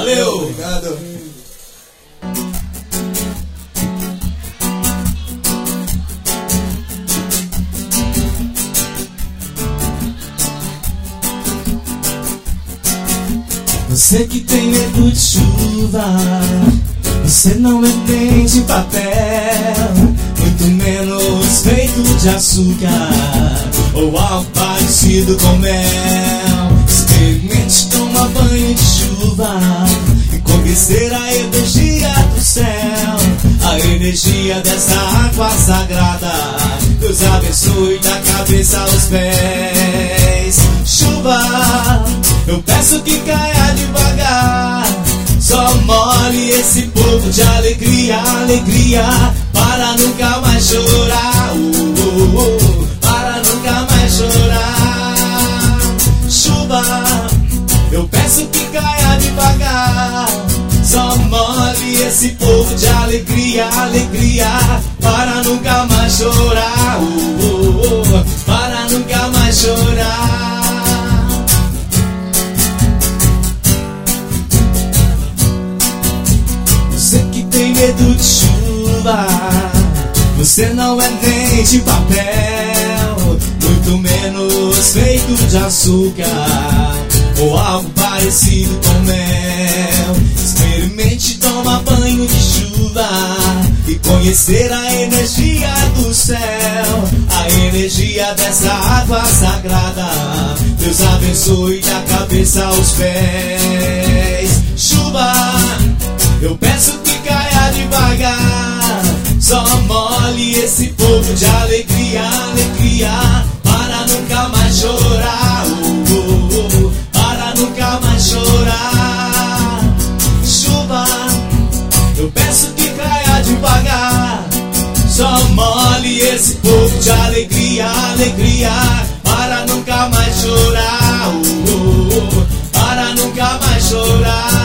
Valeu! Obrigado! Você que tem medo de chuva, você não entende papel, muito menos feito de açúcar ou algo parecido com mel. Experimente tomar banho de chuva e conhecer a energia do céu, a energia dessa água sagrada. Deus abençoe da cabeça aos pés. Chuva, eu peço que caia devagar, só molhe esse povo de alegria, alegria, para nunca mais chorar, para nunca mais chorar. Chuva, eu peço que caia devagar, só molhe esse povo de alegria, alegria, para nunca mais chorar, para nunca mais chorar. Medo de chuva, você não é nem de papel, muito menos feito de açúcar ou algo parecido com mel. Experimente tomar banho de chuva e conhecer a energia do céu, a energia dessa água sagrada. Deus abençoe da cabeça aos pés. Chuva, eu peço que caia devagar, só molhe esse povo de alegria, alegria, para nunca mais chorar, para nunca mais chorar. Chuva, eu peço que caia devagar, só molhe esse povo de alegria, alegria, para nunca mais chorar, para nunca mais chorar.